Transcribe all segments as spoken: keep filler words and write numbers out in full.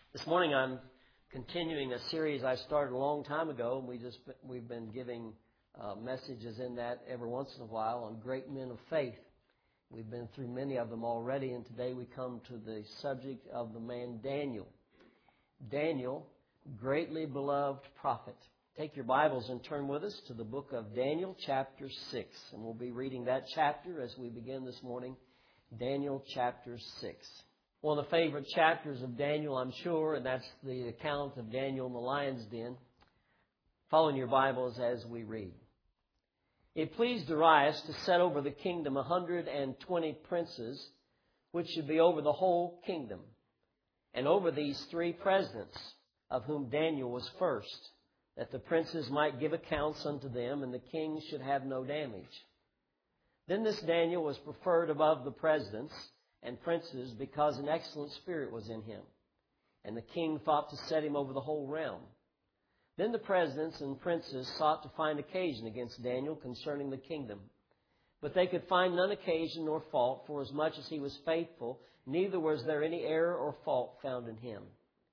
This morning I'm continuing a series I started a long time ago, and we just we've been giving uh, messages in that every once in a while on great men of faith. We've been through many of them already, and today we come to the subject of the man Daniel. Daniel, greatly beloved prophet. Take your Bibles and turn with us to the book of Daniel, chapter six, and we'll be reading that chapter as we begin this morning. Daniel, chapter six. One of the favorite chapters of Daniel, I'm sure, and that's the account of Daniel in the lion's den. Follow in your Bibles as we read. It pleased Darius to set over the kingdom a hundred and twenty princes, which should be over the whole kingdom, and over these three presidents, of whom Daniel was first, that the princes might give accounts unto them, and the king should have no damage. Then this Daniel was preferred above the presidents and princes, because an excellent spirit was in him, and the king thought to set him over the whole realm. Then the presidents and princes sought to find occasion against Daniel concerning the kingdom, but they could find none occasion nor fault, for as much as he was faithful, neither was there any error or fault found in him.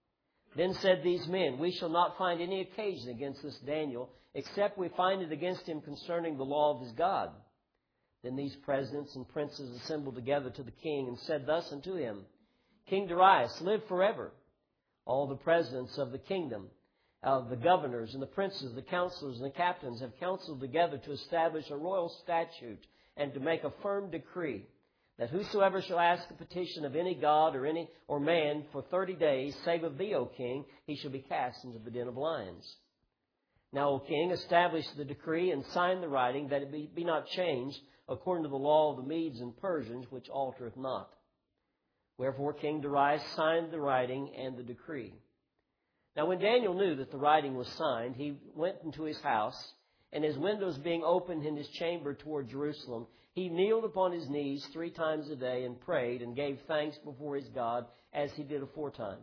Then said these men, We shall not find any occasion against this Daniel, except we find it against him concerning the law of his God. Then these presidents and princes assembled together to the king and said thus unto him, King Darius, live forever. All the presidents of the kingdom, uh, the governors and the princes, the counselors and the captains have counseled together to establish a royal statute and to make a firm decree, that whosoever shall ask a petition of any god or any or man for thirty days, save of thee, O king, he shall be cast into the den of lions. Now, O king, establish the decree and sign the writing, that it be, be not changed, according to the law of the Medes and Persians, which altereth not. Wherefore King Darius signed the writing and the decree. Now when Daniel knew that the writing was signed, he went into his house, and his windows being opened in his chamber toward Jerusalem, he kneeled upon his knees three times a day and prayed and gave thanks before his God, as he did aforetime.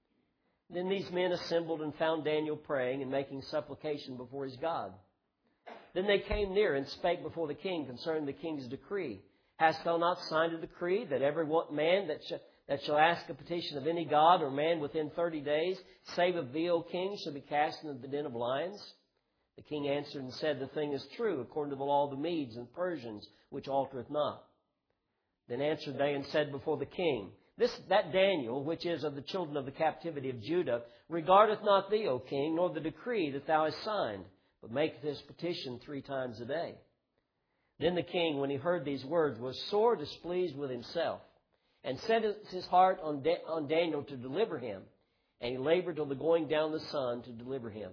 Then these men assembled and found Daniel praying and making supplication before his God. Then they came near and spake before the king concerning the king's decree. Hast thou not signed a decree that every one man that, sh- that shall ask a petition of any god or man within thirty days, save of thee, O king, shall be cast into the den of lions? The king answered and said, The thing is true, according to the law of the Medes and Persians, which altereth not. Then answered they and said before the king, This that Daniel, which is of the children of the captivity of Judah, regardeth not thee, O king, nor the decree that thou hast signed, but make this petition three times a day. Then the king, when he heard these words, was sore displeased with himself, and set his heart on, da- on Daniel to deliver him, and he labored till the going down the sun to deliver him.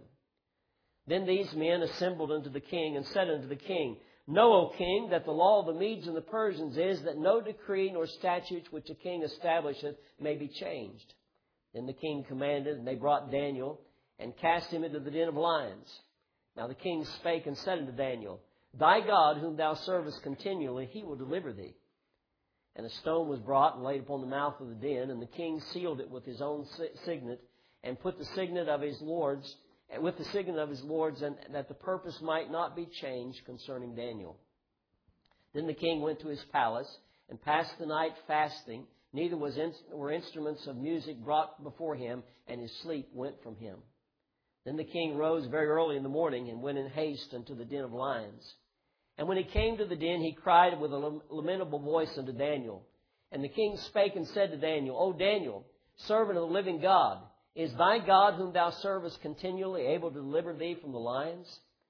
Then these men assembled unto the king, and said unto the king, Know, O king, that the law of the Medes and the Persians is that no decree nor statute which a king establisheth may be changed. Then the king commanded, and they brought Daniel, and cast him into the den of lions. Now the king spake and said unto Daniel, Thy God, whom thou servest continually, he will deliver thee. And a stone was brought and laid upon the mouth of the den, and the king sealed it with his own signet, and put the signet of his lords, with the signet of his lords, and that the purpose might not be changed concerning Daniel. Then the king went to his palace, and passed the night fasting, neither was in, were instruments of music brought before him, and his sleep went from him. Then the king rose very early in the morning and went in haste unto the den of lions. And when he came to the den, he cried with a lamentable voice unto Daniel. And the king spake and said to Daniel, O Daniel, servant of the living God, is thy God whom thou servest continually able to deliver thee from the lions?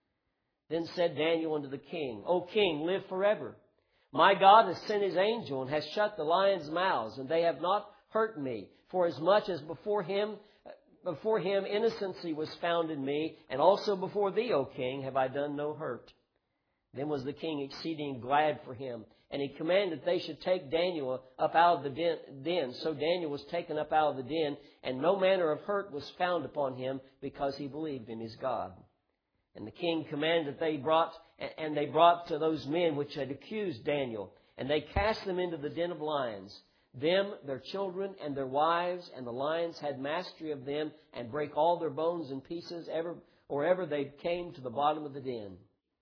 Then said Daniel unto the king, O king, live forever. My God has sent his angel and has shut the lions' mouths, and they have not hurt me, for as much as before him Before him innocency was found in me, and also before thee, O king, have I done no hurt. Then was the king exceeding glad for him, and he commanded that they should take Daniel up out of the den. So Daniel was taken up out of the den, and no manner of hurt was found upon him, because he believed in his God. And the king commanded that they brought, and they brought to those men which had accused Daniel, and they cast them into the den of lions. Them, their children, and their wives, and the lions had mastery of them, and brake all their bones in pieces, ever or ever they came to the bottom of the den.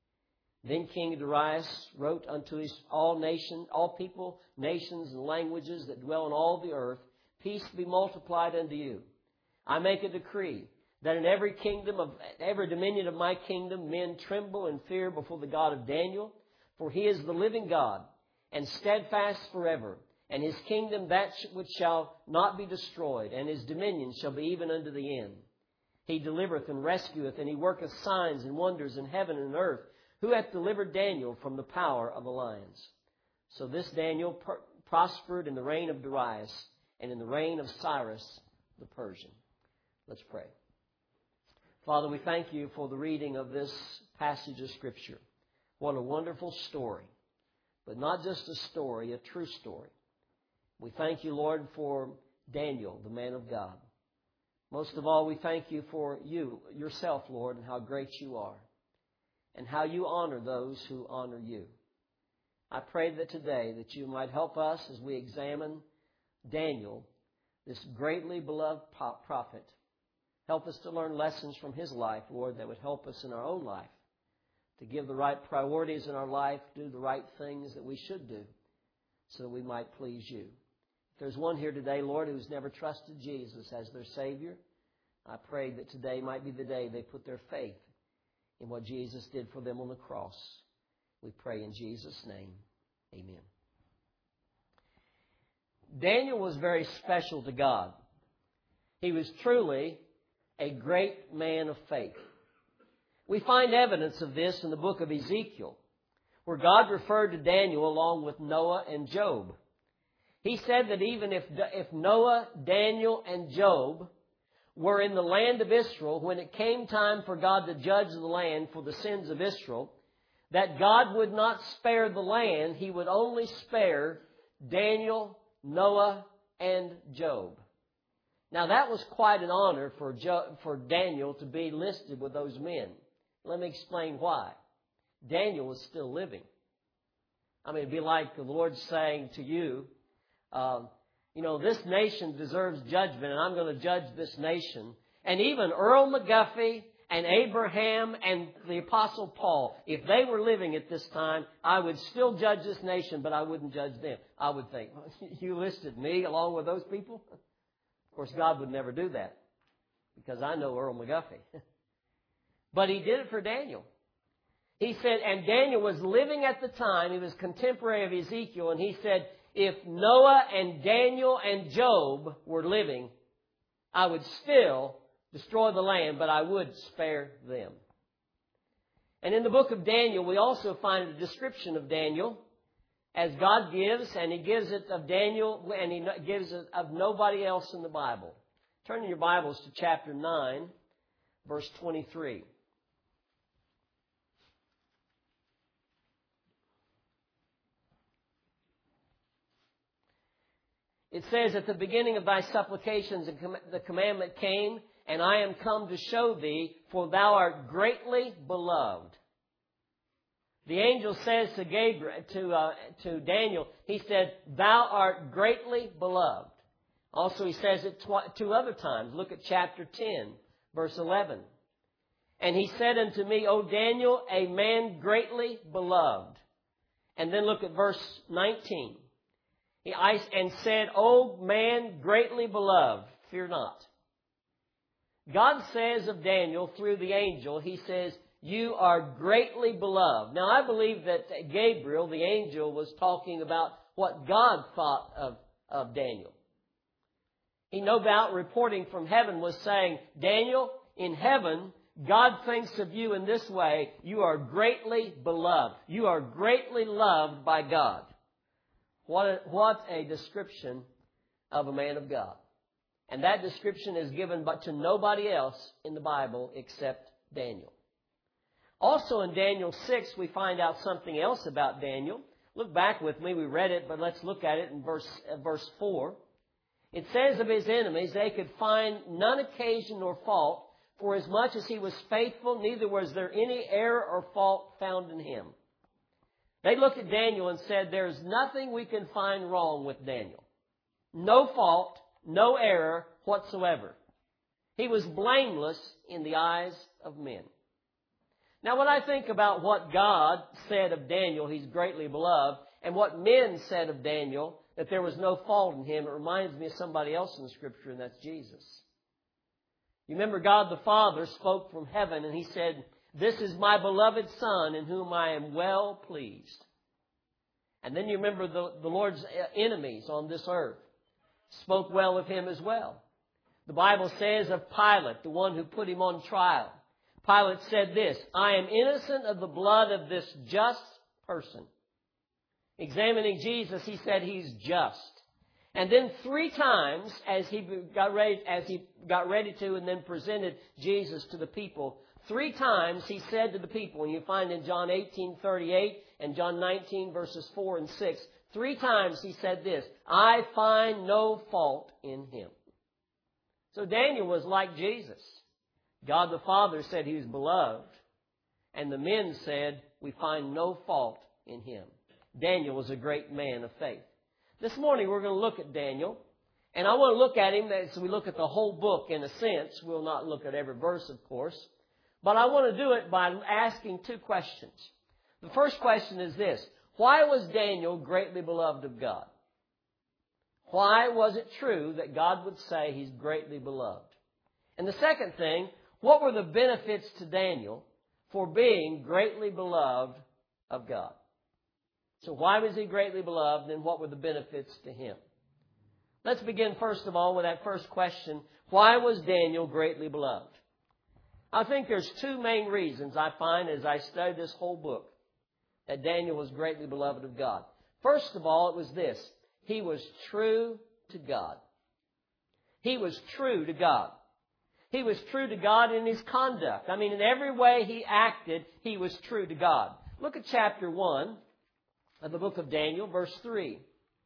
Then King Darius wrote unto his all nations, all people, nations, and languages that dwell in all the earth, Peace be multiplied unto you. I make a decree that in every kingdom of every dominion of my kingdom men tremble and fear before the God of Daniel, for he is the living God, and steadfast forever, and his kingdom that which shall not be destroyed, and his dominion shall be even unto the end. He delivereth and rescueth, and he worketh signs and wonders in heaven and earth, who hath delivered Daniel from the power of the lions. So this Daniel per- prospered in the reign of Darius, and in the reign of Cyrus the Persian. Let's pray. Father, we thank you for the reading of this passage of Scripture. What a wonderful story. But not just a story, a true story. We thank you, Lord, for Daniel, the man of God. Most of all, we thank you for you, yourself, Lord, and how great you are, and how you honor those who honor you. I pray that today that you might help us as we examine Daniel, this greatly beloved prophet. Help us to learn lessons from his life, Lord, that would help us in our own life, to give the right priorities in our life, do the right things that we should do, so that we might please you. If there's one here today, Lord, who's never trusted Jesus as their Savior, I pray that today might be the day they put their faith in what Jesus did for them on the cross. We pray in Jesus' name. Amen. Daniel was very special to God. He was truly a great man of faith. We find evidence of this in the book of Ezekiel, where God referred to Daniel along with Noah and Job. He said that even if, if Noah, Daniel, and Job were in the land of Israel, when it came time for God to judge the land for the sins of Israel, that God would not spare the land. He would only spare Daniel, Noah, and Job. Now that was quite an honor for, jo- for Daniel to be listed with those men. Let me explain why. Daniel was still living. I mean, it'd be like the Lord saying to you, um, you know, this nation deserves judgment, and I'm going to judge this nation. And even Earl McGuffey and Abraham and the Apostle Paul, if they were living at this time, I would still judge this nation, but I wouldn't judge them. I would think, you listed me along with those people? Of course, God would never do that, because I know Earl McGuffey. But he did it for Daniel. He said, and Daniel was living at the time, he was contemporary of Ezekiel, and he said, if Noah and Daniel and Job were living, I would still destroy the land, but I would spare them. And in the book of Daniel, we also find a description of Daniel as God gives, and he gives it of Daniel, and he gives it of nobody else in the Bible. Turn in your Bibles to chapter nine, verse twenty-three. It says, at the beginning of thy supplications the commandment came, and I am come to show thee, for thou art greatly beloved. The angel says to Gabriel, to, uh, to Daniel, he said, thou art greatly beloved. Also he says it tw- two other times. Look at chapter ten, verse eleven. And he said unto me, O Daniel, a man greatly beloved. And then look at verse nineteen. He and said, O man greatly beloved, fear not. God says of Daniel through the angel, he says, you are greatly beloved. Now I believe that Gabriel, the angel, was talking about what God thought of, of Daniel. He no doubt reporting from heaven was saying, Daniel, in heaven, God thinks of you in this way. You are greatly beloved. You are greatly loved by God. What a, what a description of a man of God. And that description is given but to nobody else in the Bible except Daniel. Also in Daniel six, we find out something else about Daniel. Look back with me. We read it, but let's look at it in verse, uh, verse four. It says of his enemies, they could find none occasion nor fault, for as much as he was faithful, neither was there any error or fault found in him. They looked at Daniel and said, there's nothing we can find wrong with Daniel. No fault, no error whatsoever. He was blameless in the eyes of men. Now, when I think about what God said of Daniel, he's greatly beloved, and what men said of Daniel, that there was no fault in him, it reminds me of somebody else in the Scripture, and that's Jesus. You remember God the Father spoke from heaven and He said, "This is my beloved Son in whom I am well pleased." And then you remember the, the Lord's enemies on this earth spoke well of Him as well. The Bible says of Pilate, the one who put Him on trial, Pilate said this, "I am innocent of the blood of this just person." Examining Jesus, he said He's just. And then three times, as he got ready, as he got ready to, and then presented Jesus to the people, three times he said to the people, and you find in John eighteen thirty-eight and John nineteen verses four and six, three times he said this, "I find no fault in Him." So Daniel was like Jesus. God the Father said He was beloved, and the men said, "We find no fault in Him." Daniel was a great man of faith. This morning we're going to look at Daniel, and I want to look at him as we look at the whole book in a sense. We'll not look at every verse, of course, but I want to do it by asking two questions. The first question is this: why was Daniel greatly beloved of God? Why was it true that God would say He's greatly beloved? And the second thing, what were the benefits to Daniel for being greatly beloved of God? So why was he greatly beloved, and what were the benefits to him? Let's begin first of all with that first question. Why was Daniel greatly beloved? I think there's two main reasons I find as I study this whole book that Daniel was greatly beloved of God. First of all, it was this: he was true to God. He was true to God. He was true to God in his conduct. I mean, in every way he acted, he was true to God. Look at chapter one of the book of Daniel, verse three.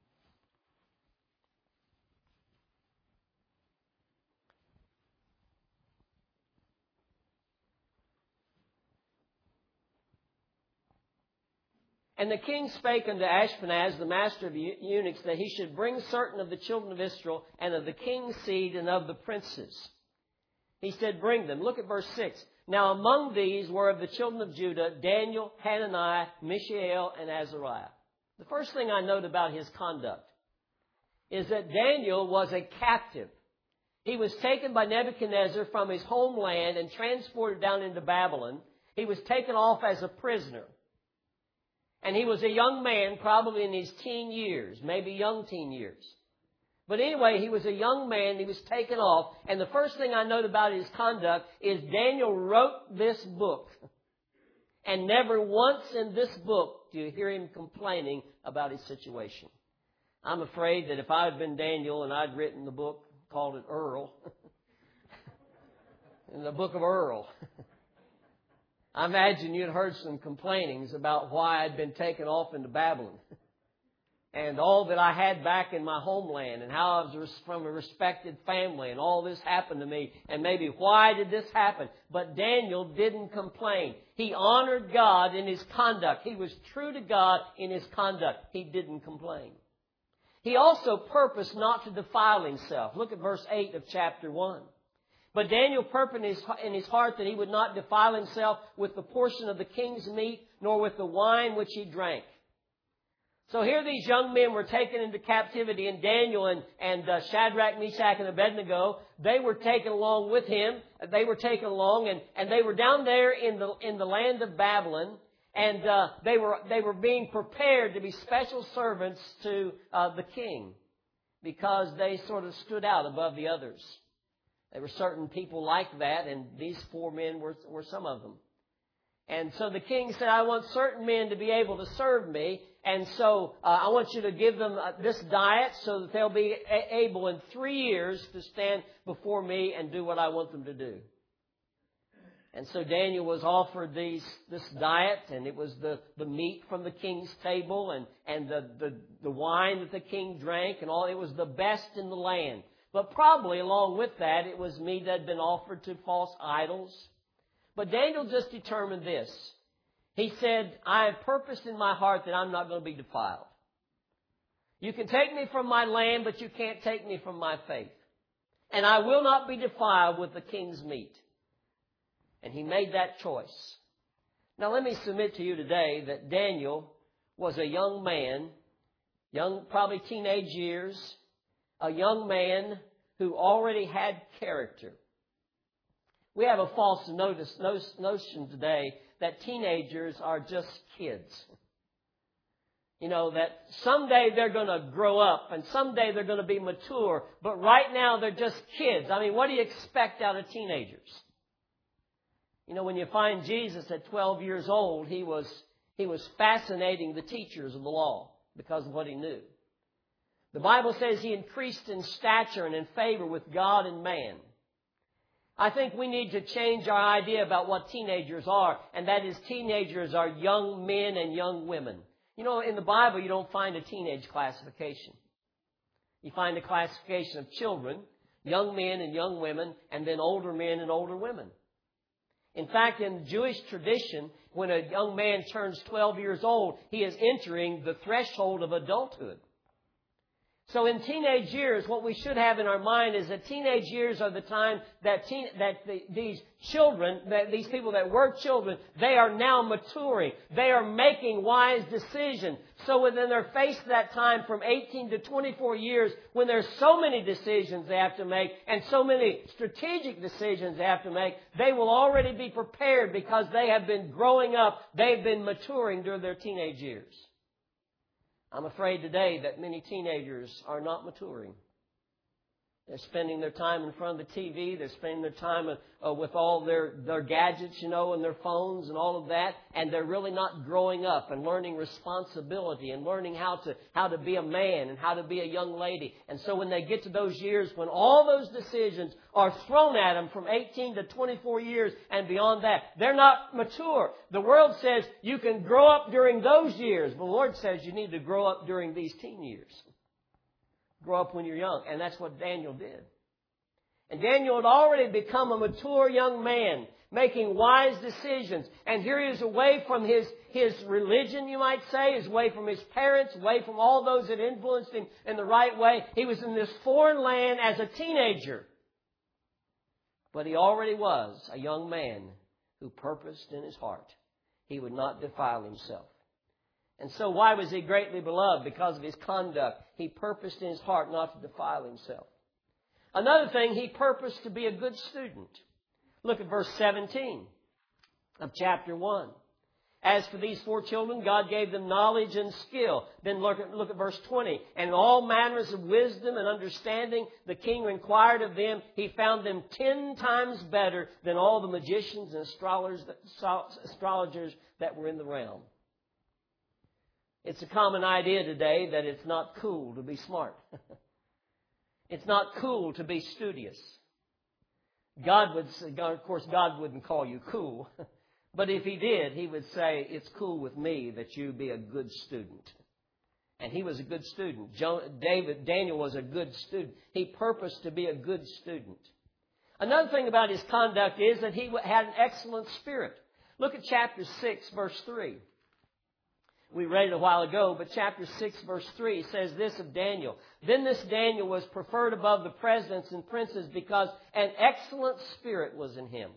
"And the king spake unto Ashpenaz, the master of the eunuchs, that he should bring certain of the children of Israel, and of the king's seed, and of the princes. He said, bring them." Look at verse six. "Now among these were of the children of Judah, Daniel, Hananiah, Mishael, and Azariah." The first thing I note about his conduct is that Daniel was a captive. He was taken by Nebuchadnezzar from his homeland and transported down into Babylon. He was taken off as a prisoner. And he was a young man, probably in his teen years, maybe young teen years. But anyway, he was a young man. He was taken off. And the first thing I note about his conduct is Daniel wrote this book. And never once in this book do you hear him complaining about his situation. I'm afraid that if I had been Daniel and I'd written the book, called it Earl, in the book of Earl, I imagine you'd heard some complainings about why I'd been taken off into Babylon and all that I had back in my homeland and how I was from a respected family and all this happened to me and maybe why did this happen? But Daniel didn't complain. He honored God in his conduct. He was true to God in his conduct. He didn't complain. He also purposed not to defile himself. Look at verse eight of chapter one. "But Daniel purposed in his heart that he would not defile himself with the portion of the king's meat, nor with the wine which he drank." So here these young men were taken into captivity, and Daniel and, and uh, Shadrach, Meshach, and Abednego, they were taken along with him. They were taken along, and, and they were down there in the in the land of Babylon, and uh, they were they were being prepared to be special servants to uh, the king because they sort of stood out above the others. There were certain people like that, and these four men were were some of them. And so the king said, "I want certain men to be able to serve me. And so uh, I want you to give them uh, this diet so that they'll be a- able in three years to stand before me and do what I want them to do." And so Daniel was offered these this diet, and it was the, the meat from the king's table and, and the, the, the wine that the king drank and all. It was the best in the land. But probably along with that, it was meat that had been offered to false idols. But Daniel just determined this. He said, "I have purposed in my heart that I'm not going to be defiled. You can take me from my land, but you can't take me from my faith. And I will not be defiled with the king's meat." And he made that choice. Now let me submit to you today that Daniel was a young man, young, probably teenage years, a young man who already had character. We have a false notice, notion today that teenagers are just kids. You know, that someday they're going to grow up and someday they're going to be mature, but right now they're just kids. I mean, what do you expect out of teenagers? You know, when you find Jesus at twelve years old, he was, he was fascinating the teachers of the law because of what he knew. The Bible says he increased in stature and in favor with God and man. I think we need to change our idea about what teenagers are, and that is teenagers are young men and young women. You know, in the Bible, you don't find a teenage classification. You find a classification of children, young men and young women, and then older men and older women. In fact, in Jewish tradition, when a young man turns twelve years old, he is entering the threshold of adulthood. So in teenage years, what we should have in our mind is that teenage years are the time that teen, that the, these children, that these people that were children, they are now maturing. They are making wise decisions. So when they're faced that time from eighteen to twenty-four years, when there's so many decisions they have to make and so many strategic decisions they have to make, they will already be prepared because they have been growing up. They've been maturing during their teenage years. I'm afraid today that many teenagers are not maturing. They're spending their time in front of the T V. They're spending their time uh, with all their, their gadgets, you know, and their phones and all of that. And they're really not growing up and learning responsibility and learning how to, how to be a man and how to be a young lady. And so when they get to those years when all those decisions are thrown at them from eighteen to twenty-four years and beyond that, they're not mature. The world says you can grow up during those years. The Lord says you need to grow up during these teen years. Grow up when you're young. And that's what Daniel did. And Daniel had already become a mature young man, making wise decisions. And here he is away from his, his religion, you might say, is away from his parents, away from all those that influenced him in the right way. He was in this foreign land as a teenager. But he already was a young man who purposed in his heart he would not defile himself. And so why was he greatly beloved? Because of his conduct. He purposed in his heart not to defile himself. Another thing, he purposed to be a good student. Look at verse seventeen of chapter one. As for these four children, God gave them knowledge and skill. Then look at, look at verse twenty. And in all manners of wisdom and understanding, the king inquired of them. He found them ten times better than all the magicians and astrologers, astrologers that were in the realm. It's a common idea today that it's not cool to be smart. It's not cool to be studious. God would say, of course, God wouldn't call you cool. But if He did, He would say, it's cool with me that you be a good student. And he was a good student. David, Daniel was a good student. He purposed to be a good student. Another thing about his conduct is that he had an excellent spirit. Look at chapter six, verse three. We read it a while ago, but chapter six, verse three says this of Daniel. Then this Daniel was preferred above the presidents and princes because an excellent spirit was in him.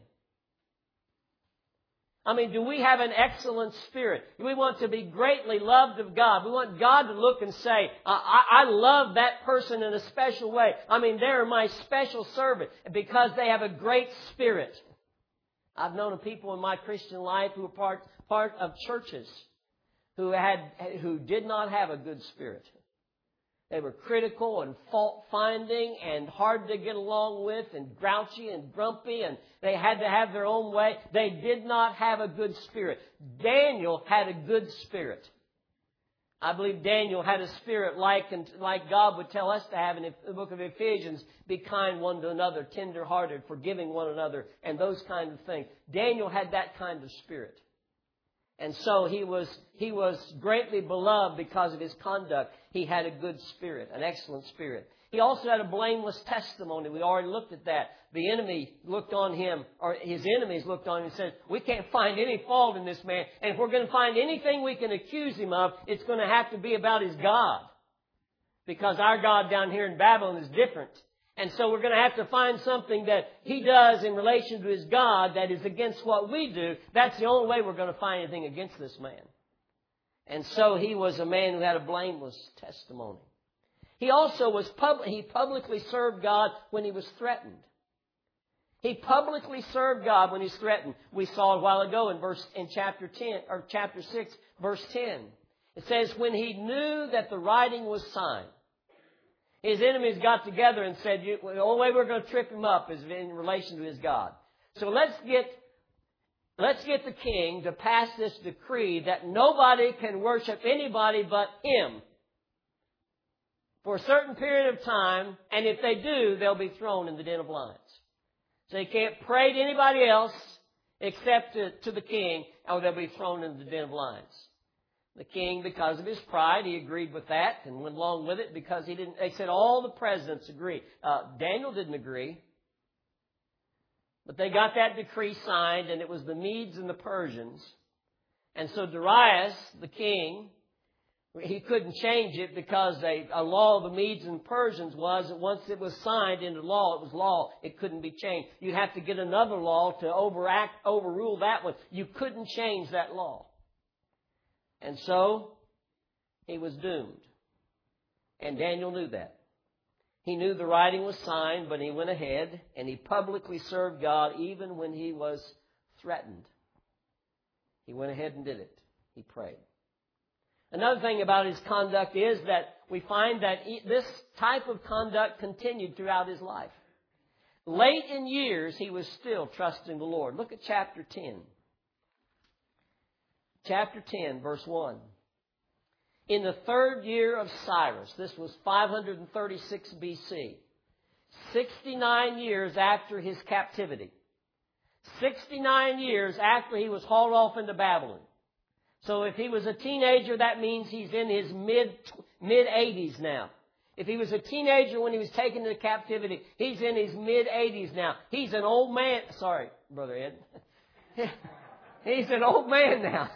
I mean, do we have an excellent spirit? We want to be greatly loved of God. We want God to look and say, I, I love that person in a special way. I mean, they're my special servant because they have a great spirit. I've known of people in my Christian life who were part, part of churches who had, who did not have a good spirit. They were critical and fault-finding and hard to get along with and grouchy and grumpy, and they had to have their own way. They did not have a good spirit. Daniel had a good spirit. I believe Daniel had a spirit like, like God would tell us to have in the book of Ephesians, be kind one to another, tender-hearted, forgiving one another, and those kind of things. Daniel had that kind of spirit. And so he was, he was greatly beloved because of his conduct. He had a good spirit, an excellent spirit. He also had a blameless testimony. We already looked at that. The enemy looked on him, or his enemies looked on him and said, we can't find any fault in this man. And if we're going to find anything we can accuse him of, it's going to have to be about his God. Because our God down here in Babylon is different. And so we're going to have to find something that he does in relation to his God that is against what we do. That's the only way we're going to find anything against this man. And so he was a man who had a blameless testimony. He also was public, he publicly served God when he was threatened. He publicly served God when he's threatened. We saw a while ago in verse in chapter ten or chapter six, verse ten. It says, when he knew that the writing was signed, his enemies got together and said, the only way we're going to trip him up is in relation to his God. So let's get let's get the king to pass this decree that nobody can worship anybody but him for a certain period of time, and if they do, they'll be thrown in the den of lions. So they can't pray to anybody else except to, to the king, or they'll be thrown in the den of lions. The king, because of his pride, he agreed with that and went along with it because he didn't. They said all the presidents agree. Uh, Daniel didn't agree. But they got that decree signed, and it was the Medes and the Persians. And so Darius, the king, he couldn't change it because a, a law of the Medes and Persians was that once it was signed into law, it was law. It couldn't be changed. You'd have to get another law to overact, overrule that one. You couldn't change that law. And so he was doomed. And Daniel knew that. He knew the writing was signed, but he went ahead and he publicly served God even when he was threatened. He went ahead and did it. He prayed. Another thing about his conduct is that we find that he, this type of conduct continued throughout his life. Late in years, he was still trusting the Lord. Look at chapter ten. Chapter ten, verse one. In the third year of Cyrus, this was five thirty-six B C, sixty-nine years after his captivity, sixty-nine years after he was hauled off into Babylon. So if he was a teenager, that means he's in his mid, mid-eighties now. If he was a teenager when he was taken into captivity, he's in his mid-eighties now. He's an old man. Sorry, Brother Ed. He's an old man now.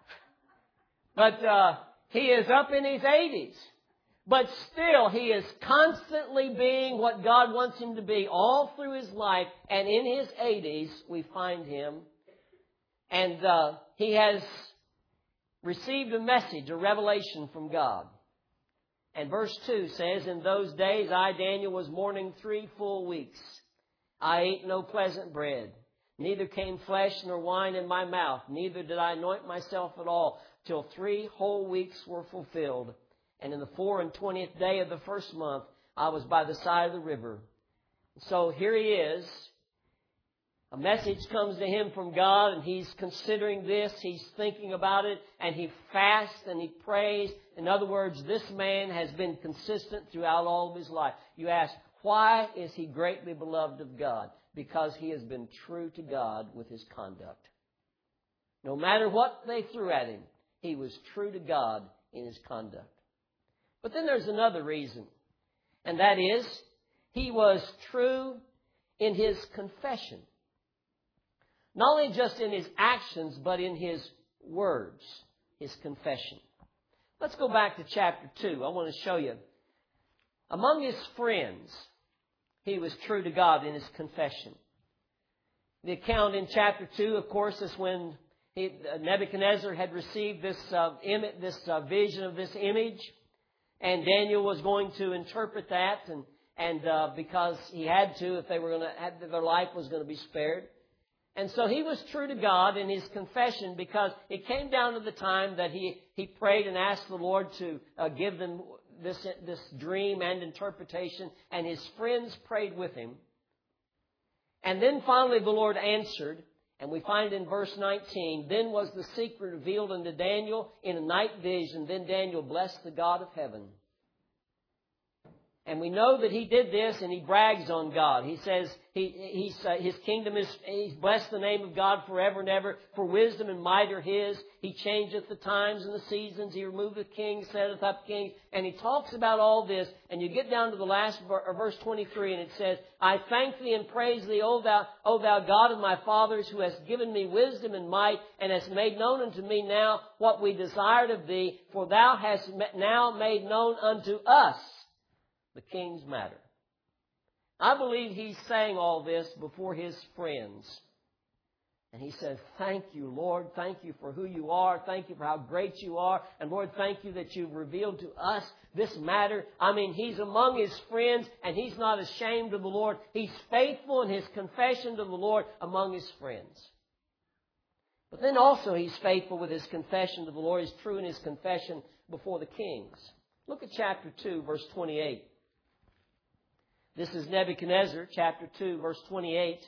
But uh, he is up in his eighties. But still, he is constantly being what God wants him to be all through his life. And in his eighties, we find him. And uh, he has received a message, a revelation from God. And verse two says, in those days I, Daniel, was mourning three full weeks. I ate no pleasant bread. Neither came flesh nor wine in my mouth. Neither did I anoint myself at all, till three whole weeks were fulfilled. And in the four and twentieth day of the first month, I was by the side of the river. So here he is. A message comes to him from God, and he's considering this. He's thinking about it, and he fasts and he prays. In other words, this man has been consistent throughout all of his life. You ask, why is he greatly beloved of God? Because he has been true to God with his conduct. No matter what they threw at him, he was true to God in his conduct. But then there's another reason, and that is he was true in his confession. Not only just in his actions, but in his words, his confession. Let's go back to chapter two. I want to show you. Among his friends, he was true to God in his confession. The account in chapter two, of course, is when he, Nebuchadnezzar had received this uh, image, this uh, vision of this image, and Daniel was going to interpret that, and and uh, because he had to, if they were going to, have, their life was going to be spared. And so he was true to God in his confession, because it came down to the time that he, he prayed and asked the Lord to uh, give them this, this dream and interpretation, and his friends prayed with him. And then finally the Lord answered, and we find in verse nineteen, then was the secret revealed unto Daniel in a night vision. Then Daniel blessed the God of heaven. And we know that he did this, and he brags on God. He says he, he's, uh, his kingdom is, he's blessed the name of God forever and ever. For wisdom and might are his. He changeth the times and the seasons. He removeth kings, setteth up kings. And he talks about all this. And you get down to the last verse twenty-three, and it says, I thank thee and praise thee, O thou, O thou God of my fathers, who hast given me wisdom and might, and hast made known unto me now what we desired of thee. For thou hast now made known unto us the king's matter. I believe he's saying all this before his friends. And he said, thank you, Lord. Thank you for who you are. Thank you for how great you are. And Lord, thank you that you've revealed to us this matter. I mean, he's among his friends and he's not ashamed of the Lord. He's faithful in his confession to the Lord among his friends. But then also he's faithful with his confession to the Lord. He's true in his confession before the kings. Look at chapter two, verse twenty-eight. This is Nebuchadnezzar, chapter two, verse twenty-eight.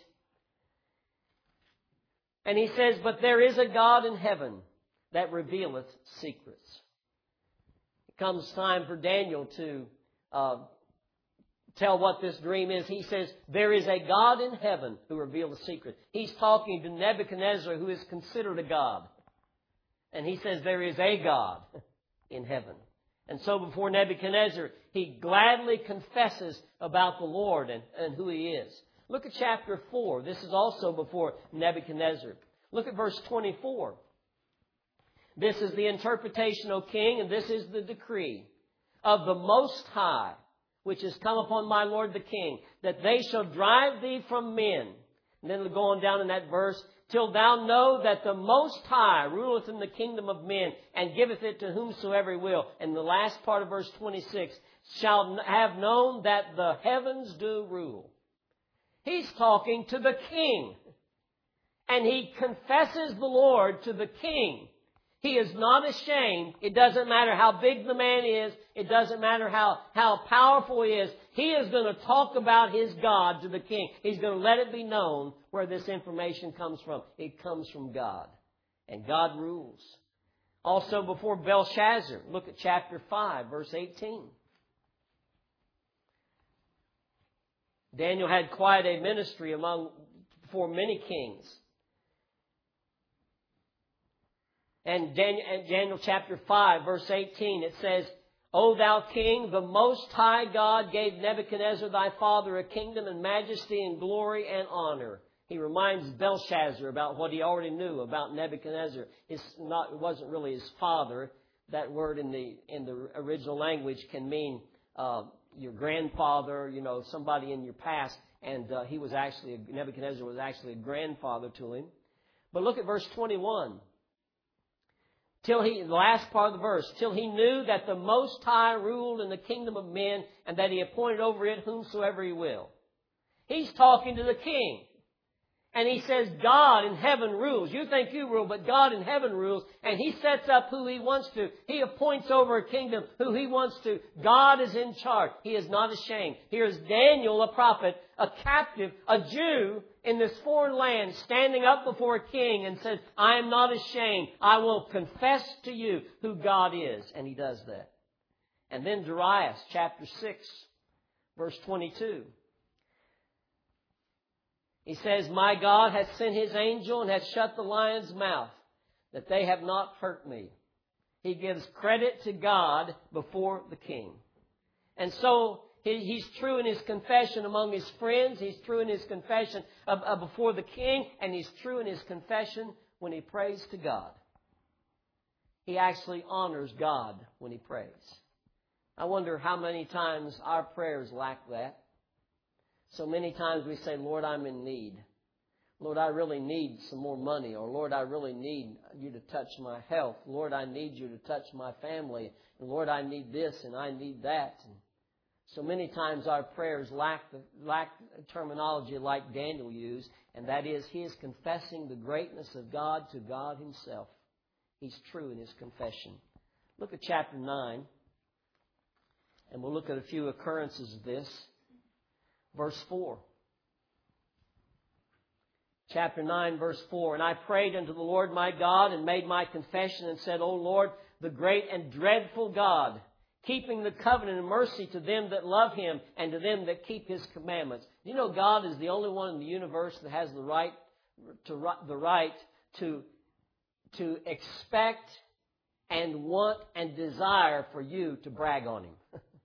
And he says, but there is a God in heaven that revealeth secrets. It comes time for Daniel to uh, tell what this dream is. He says, there is a God in heaven who revealeth a secret. He's talking to Nebuchadnezzar, who is considered a God. And he says, there is a God in heaven. And so before Nebuchadnezzar, he gladly confesses about the Lord and, and who he is. Look at chapter four. This is also before Nebuchadnezzar. Look at verse twenty-four. This is the interpretation, O king, and this is the decree of the Most High, which has come upon my Lord the king, that they shall drive thee from men. And then go on down in that verse, till thou know that the Most High ruleth in the kingdom of men, and giveth it to whomsoever he will. And the last part of verse twenty-six, shall have known that the heavens do rule. He's talking to the king. And he confesses the Lord to the king. He is not ashamed. It doesn't matter how big the man is. It doesn't matter how, how powerful he is. He is going to talk about his God to the king. He's going to let it be known where this information comes from. It comes from God. And God rules. Also before Belshazzar, look at chapter five, verse eighteen. Daniel had quite a ministry among before many kings. And Daniel, Daniel chapter five, verse eighteen, it says, O thou king, the Most High God gave Nebuchadnezzar thy father a kingdom and majesty and glory and honor. He reminds Belshazzar about what he already knew about Nebuchadnezzar. It's not, it wasn't really his father. That word in the in the original language can mean uh, your grandfather, you know, somebody in your past. And uh, he was actually, Nebuchadnezzar was actually a grandfather to him. But look at verse twenty-one. Till he, the last part of the verse, till he knew that the Most High ruled in the kingdom of men, and that he appointed over it whomsoever he will. He's talking to the king. And he says, God in heaven rules. You think you rule, but God in heaven rules. And he sets up who he wants to. He appoints over a kingdom who he wants to. God is in charge. He is not ashamed. Here's Daniel, a prophet, a captive, a Jew in this foreign land, standing up before a king and says, I am not ashamed. I will confess to you who God is. And he does that. And then Darius, chapter six, verse twenty-two. He says, my God hath sent his angel and hath shut the lion's mouth, that they have not hurt me. He gives credit to God before the king. And so he, he's true in his confession among his friends. He's true in his confession of, of before the king. And he's true in his confession when he prays to God. He actually honors God when he prays. I wonder how many times our prayers lack that. So many times we say, Lord, I'm in need. Lord, I really need some more money. Or, Lord, I really need you to touch my health. Lord, I need you to touch my family. And, Lord, I need this and I need that. And so many times our prayers lack the, lack terminology like Daniel used. And that is, he is confessing the greatness of God to God himself. He's true in his confession. Look at chapter nine. And we'll look at a few occurrences of this. Verse four. Chapter nine, verse four. And I prayed unto the Lord my God and made my confession and said, O Lord, the great and dreadful God, keeping the covenant and mercy to them that love him and to them that keep his commandments. You know, God is the only one in the universe that has the right to the right to, to expect and want and desire for you to brag on him.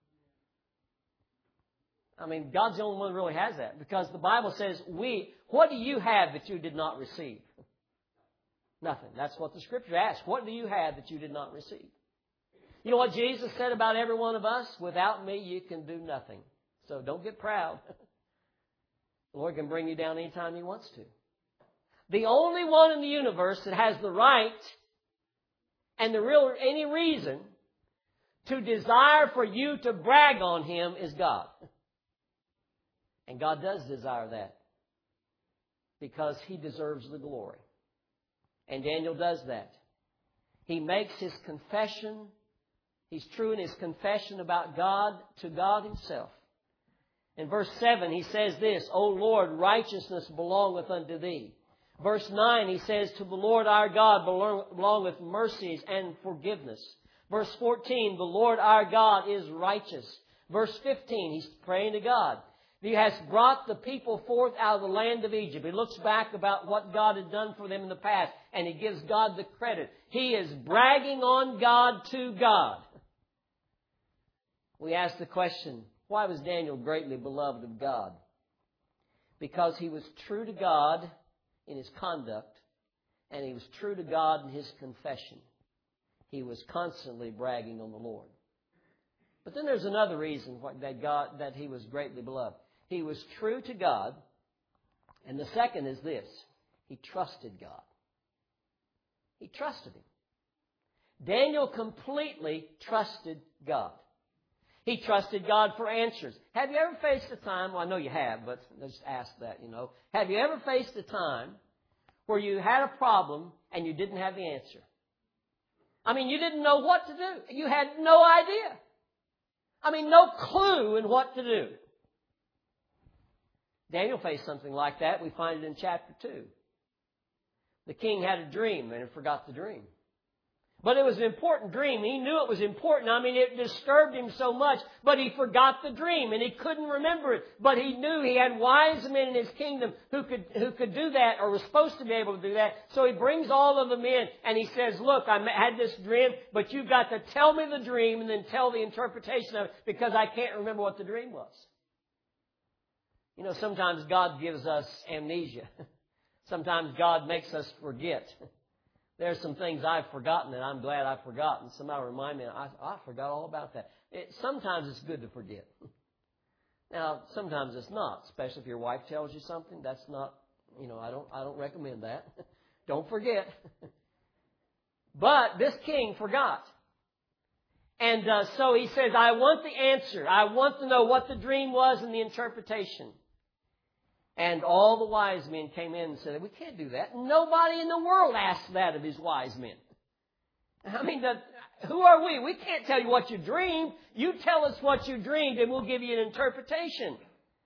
I mean, God's the only one that really has that. Because the Bible says, we, what do you have that you did not receive? Nothing. That's what the Scripture asks. What do you have that you did not receive? You know what Jesus said about every one of us? Without me, you can do nothing. So don't get proud. The Lord can bring you down anytime he wants to. The only one in the universe that has the right and the real any reason to desire for you to brag on Him is God. And God does desire that because He deserves the glory. And Daniel does that. He makes his confession. He's true in his confession about God to God Himself. In verse seven, he says this, O Lord, righteousness belongeth unto Thee. Verse nine, he says, to the Lord our God belongeth mercies and forgiveness. Verse fourteen, the Lord our God is righteous. Verse fifteen, he's praying to God. He has brought the people forth out of the land of Egypt. He looks back about what God had done for them in the past, and he gives God the credit. He is bragging on God to God. We ask the question, why was Daniel greatly beloved of God? Because he was true to God in his conduct, and he was true to God in his confession. He was constantly bragging on the Lord. But then there's another reason that God that he was greatly beloved. He was true to God, and the second is this: he trusted God. He trusted Him. Daniel completely trusted God. He trusted God for answers. Have you ever faced a time, well, I know you have, but let's ask that, you know. Have you ever faced a time where you had a problem and you didn't have the answer? I mean, you didn't know what to do. You had no idea. I mean, no clue in what to do. Daniel faced something like that. We find it in chapter two. The king had a dream and he forgot the dream. But it was an important dream. He knew it was important. I mean, it disturbed him so much. But he forgot the dream and he couldn't remember it. But he knew he had wise men in his kingdom who could who could do that or were supposed to be able to do that. So he brings all of them in and he says, look, I had this dream, but you've got to tell me the dream and then tell the interpretation of it because I can't remember what the dream was. You know, sometimes God gives us amnesia. Sometimes God makes us forget. There's some things I've forgotten that I'm glad I've forgotten. Somebody remind me, I, I forgot all about that. It, sometimes it's good to forget. Now, sometimes it's not, especially if your wife tells you something. That's not, you know, I don't, I don't recommend that. Don't forget. But this king forgot. And uh, so he says, I want the answer. I want to know what the dream was and the interpretation. And all the wise men came in and said, we can't do that. Nobody in the world asked that of his wise men. I mean, the, who are we? We can't tell you what you dreamed. You tell us what you dreamed and we'll give you an interpretation.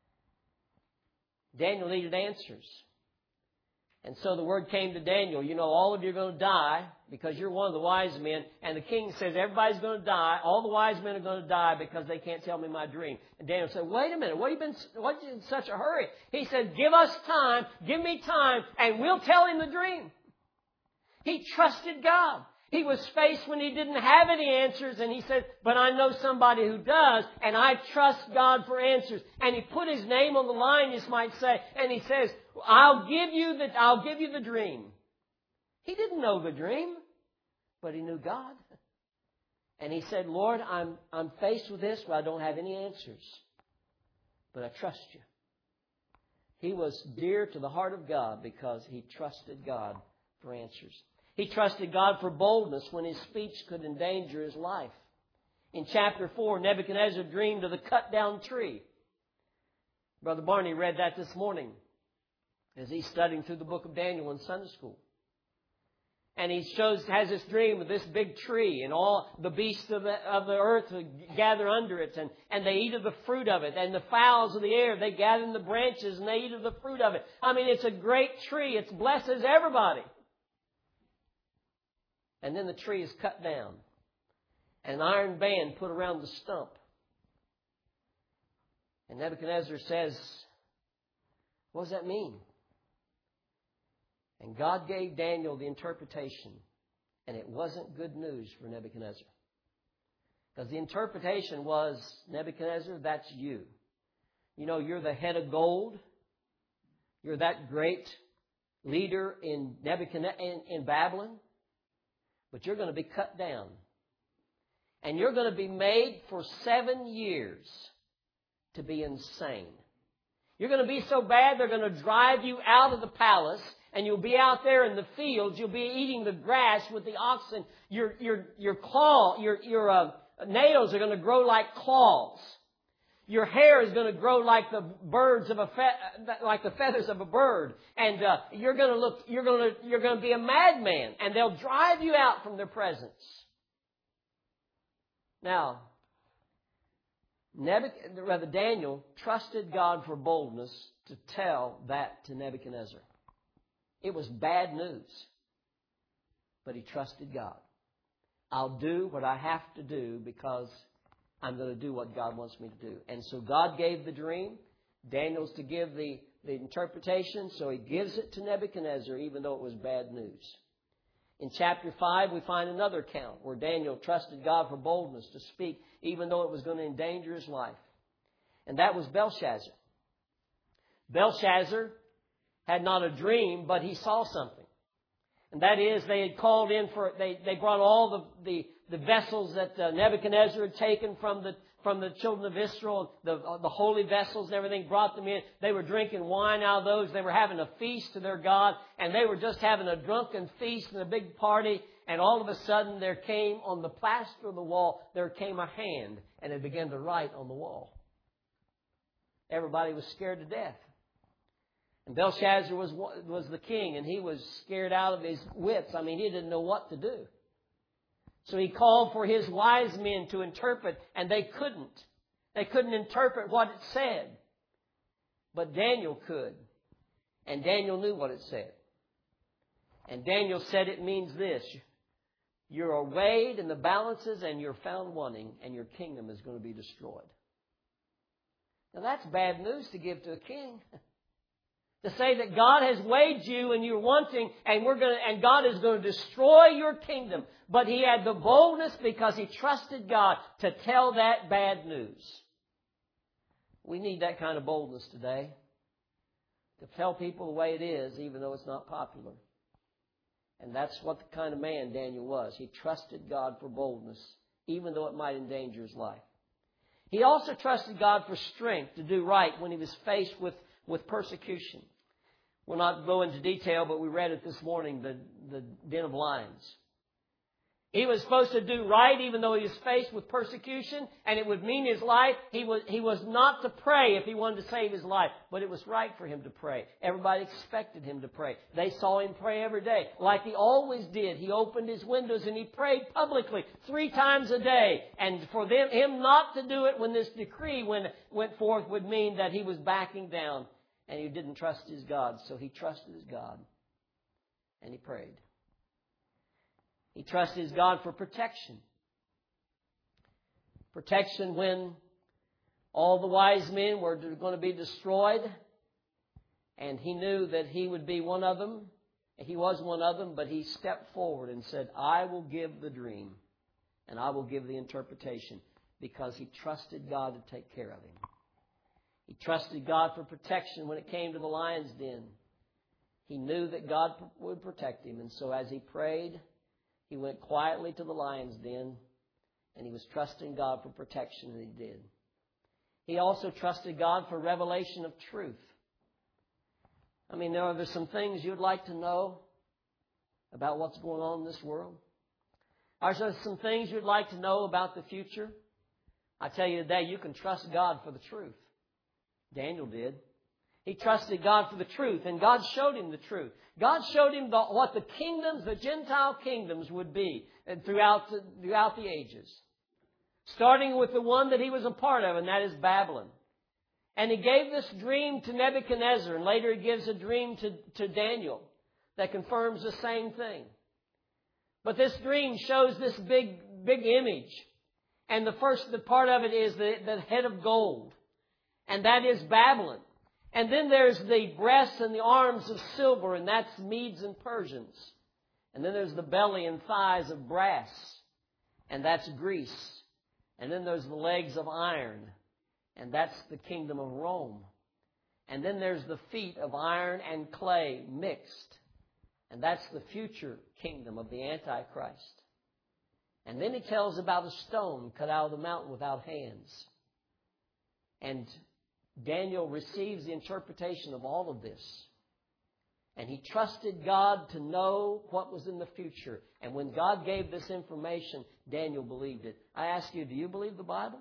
Daniel needed answers. And so the word came to Daniel, you know, all of you are going to die because you're one of the wise men. And the king says, everybody's going to die. All the wise men are going to die because they can't tell me my dream. And Daniel said, wait a minute, what have you been, what's in such a hurry? He said, give us time, give me time, and we'll tell him the dream. He trusted God. He was faced when he didn't have any answers, and he said, but I know somebody who does, and I trust God for answers. And he put his name on the line, you might say, and he says, I'll give you the, I'll give you the dream. He didn't know the dream, but he knew God. And he said, Lord, I'm, I'm faced with this, but I don't have any answers. But I trust you. He was dear to the heart of God because he trusted God for answers. He trusted God for boldness when his speech could endanger his life. In chapter four, Nebuchadnezzar dreamed of the cut down tree. Brother Barney read that this morning as he's studying through the book of Daniel in Sunday school. And he shows, has this dream of this big tree and all the beasts of the, of the earth gather under it and, and they eat of the fruit of it. And the fowls of the air, they gather in the branches and they eat of the fruit of it. I mean, it's a great tree. It blesses everybody. And then the tree is cut down. An iron band put around the stump. And Nebuchadnezzar says, what does that mean? And God gave Daniel the interpretation. And it wasn't good news for Nebuchadnezzar. Because the interpretation was, Nebuchadnezzar, that's you. You know, you're the head of gold. You're that great leader in Nebuchadnezzar, in, in Babylon. But you're going to be cut down. And you're going to be made for seven years to be insane. You're going to be so bad they're going to drive you out of the palace and you'll be out there in the fields. You'll be eating the grass with the oxen. Your your your claw, your your uh, nails are going to grow like claws. Your hair is going to grow like the birds of a fe- like the feathers of a bird, and uh, you're going to look. You're going to you're going to be a madman, and they'll drive you out from their presence. Now, Nebuchadnezzar, rather Daniel trusted God for boldness to tell that to Nebuchadnezzar. It was bad news, but he trusted God. I'll do what I have to do because I'm going to do what God wants me to do. And so God gave the dream. Daniel's to give the, the interpretation, so he gives it to Nebuchadnezzar even though it was bad news. In chapter five, we find another account where Daniel trusted God for boldness to speak even though it was going to endanger his life. And that was Belshazzar. Belshazzar had not a dream, but he saw something. And that is, they had called in for, they, they brought all the, the, the vessels that uh, Nebuchadnezzar had taken from the, from the children of Israel, the, uh, the holy vessels and everything, brought them in. They were drinking wine out of those. They were having a feast to their God, and they were just having a drunken feast and a big party. And all of a sudden there came on the plaster of the wall, there came a hand, and it began to write on the wall. Everybody was scared to death. And Belshazzar was, was the king, and he was scared out of his wits. I mean, he didn't know what to do. So he called for his wise men to interpret, and they couldn't. They couldn't interpret what it said. But Daniel could. And Daniel knew what it said. And Daniel said it means this: you're weighed in the balances and you're found wanting, and your kingdom is going to be destroyed. Now that's bad news to give to a king. To say that God has weighed you and you're wanting, and we're going to, and God is going to destroy your kingdom. But he had the boldness because he trusted God to tell that bad news. We need that kind of boldness today. To tell people the way it is, even though it's not popular. And that's what the kind of man Daniel was. He trusted God for boldness, even though it might endanger his life. He also trusted God for strength to do right when he was faced with, with persecution. We'll not go into detail, but we read it this morning, the, the den of lions. He was supposed to do right even though he was faced with persecution, and it would mean his life. He was, he was not to pray if he wanted to save his life, but it was right for him to pray. Everybody expected him to pray. They saw him pray every day, like he always did. He opened his windows and he prayed publicly three times a day. And for them, him not to do it when this decree went, went forth would mean that he was backing down and he didn't trust his God. So he trusted his God and he prayed. He trusted his God for protection. Protection when all the wise men were going to be destroyed. And he knew that he would be one of them. He was one of them, but he stepped forward and said, I will give the dream and I will give the interpretation, because he trusted God to take care of him. He trusted God for protection when it came to the lion's den. He knew that God would protect him. And so as he prayed, he went quietly to the lion's den, and he was trusting God for protection, and he did. He also trusted God for revelation of truth. I mean, are there some things you'd like to know about what's going on in this world? Are there some things you'd like to know about the future? I tell you today, you can trust God for the truth. Daniel did. He trusted God for the truth, and God showed him the truth. God showed him the, what the kingdoms, the Gentile kingdoms would be throughout the, throughout the ages. Starting with the one that he was a part of, and that is Babylon. And he gave this dream to Nebuchadnezzar, and later he gives a dream to, to Daniel that confirms the same thing. But this dream shows this big, big image. And the first the part of it is the, the head of gold. And that is Babylon. And then there's the breasts and the arms of silver, and that's Medes and Persians. And then there's the belly and thighs of brass, and that's Greece. And then there's the legs of iron, and that's the kingdom of Rome. And then there's the feet of iron and clay mixed, and that's the future kingdom of the Antichrist. And then he tells about a stone cut out of the mountain without hands. And Daniel receives the interpretation of all of this. And he trusted God to know what was in the future. And when God gave this information, Daniel believed it. I ask you, do you believe the Bible?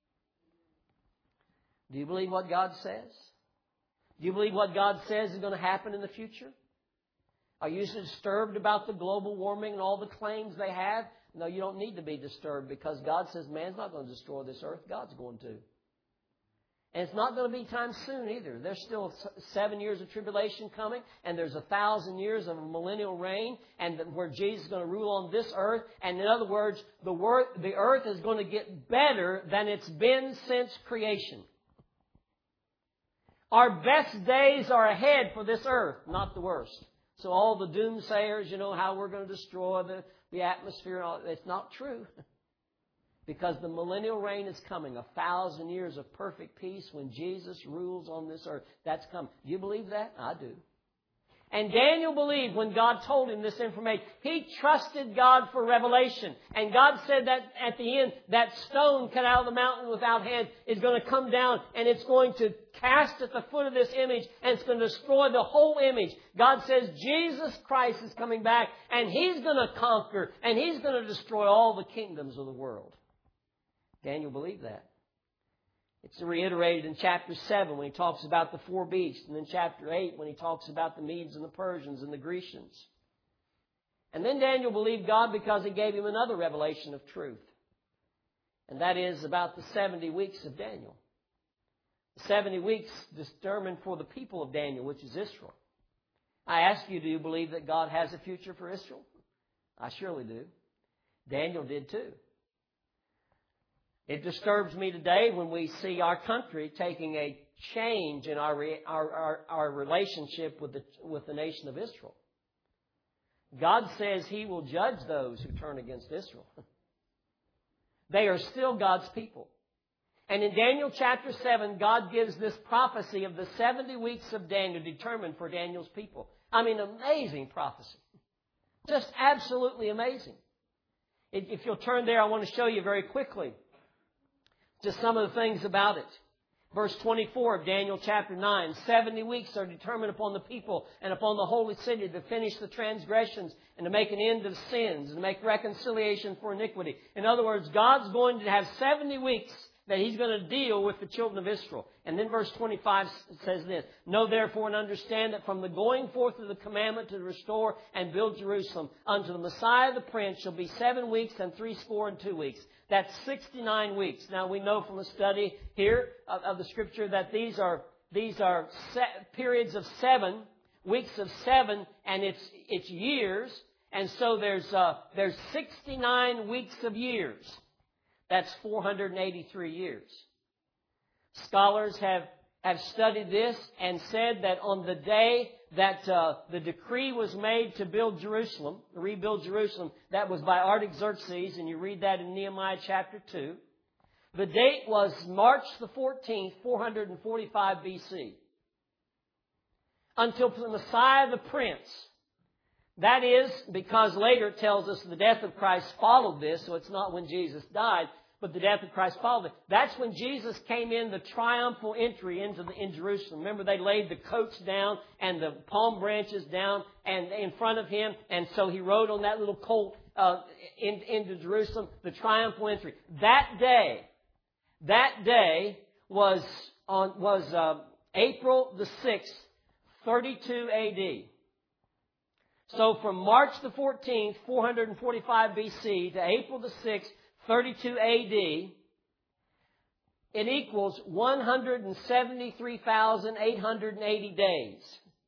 Do you believe what God says? Do you believe what God says is going to happen in the future? Are you disturbed about the global warming and all the claims they have? No, you don't need to be disturbed, because God says man's not going to destroy this earth. God's going to. And it's not going to be time soon either. There's still seven years of tribulation coming, and there's a thousand years of a millennial reign, and where Jesus is going to rule on this earth. And in other words, the, wor- the earth is going to get better than it's been since creation. Our best days are ahead for this earth, not the worst. So all the doomsayers, you know, how we're going to destroy the, the atmosphere, and all, it's not true. Because the millennial reign is coming, a thousand years of perfect peace when Jesus rules on this earth. That's coming. Do you believe that? I do. And Daniel believed when God told him this information. He trusted God for revelation. And God said that at the end, that stone cut out of the mountain without head is going to come down, and it's going to cast at the foot of this image, and it's going to destroy the whole image. God says Jesus Christ is coming back, and He's going to conquer, and He's going to destroy all the kingdoms of the world. Daniel believed that. It's reiterated in chapter seven when he talks about the four beasts, and in chapter eight when he talks about the Medes and the Persians and the Grecians. And then Daniel believed God because He gave him another revelation of truth. And that is about the seventy weeks of Daniel. The seventy weeks determined for the people of Daniel, which is Israel. I ask you, do you believe that God has a future for Israel? I surely do. Daniel did too. It disturbs me today when we see our country taking a change in our our our, our relationship with the with the nation of Israel. God says He will judge those who turn against Israel. They are still God's people. And in Daniel chapter seven, God gives this prophecy of the seventy weeks of Daniel determined for Daniel's people. I mean, amazing prophecy. Just absolutely amazing. If you'll turn there, I want to show you very quickly just some of the things about it. Verse twenty-four of Daniel chapter nine. Seventy weeks are determined upon the people and upon the holy city to finish the transgressions and to make an end of sins and to make reconciliation for iniquity. In other words, God's going to have seventy weeks that He's going to deal with the children of Israel. And then verse twenty-five says this: Know therefore and understand that from the going forth of the commandment to restore and build Jerusalem unto the Messiah the Prince shall be seven weeks and three score and two weeks. That's sixty-nine weeks. Now we know from the study here of, of the Scripture that these are these are se- periods of seven, weeks of seven, and it's it's years. And so there's uh, there's sixty-nine weeks of years. That's four hundred eighty-three years. Scholars have, have studied this and said that on the day that uh, the decree was made to build Jerusalem, rebuild Jerusalem, that was by Artaxerxes, and you read that in Nehemiah chapter two. The date was March the fourteenth, four hundred forty-five B C. Until the Messiah the Prince. That is because later it tells us the death of Christ followed this, so it's not when Jesus died, but the death of Christ followed it. That's when Jesus came in the triumphal entry into the, in Jerusalem. Remember, they laid the coats down and the palm branches down and in front of Him, and so He rode on that little colt uh, in, into Jerusalem, the triumphal entry. That day, that day was on was uh, April the sixth, thirty-two A D. So from March the fourteenth, four hundred forty-five B C to April the sixth, thirty-two A D, it equals one hundred seventy-three thousand eight hundred eighty days.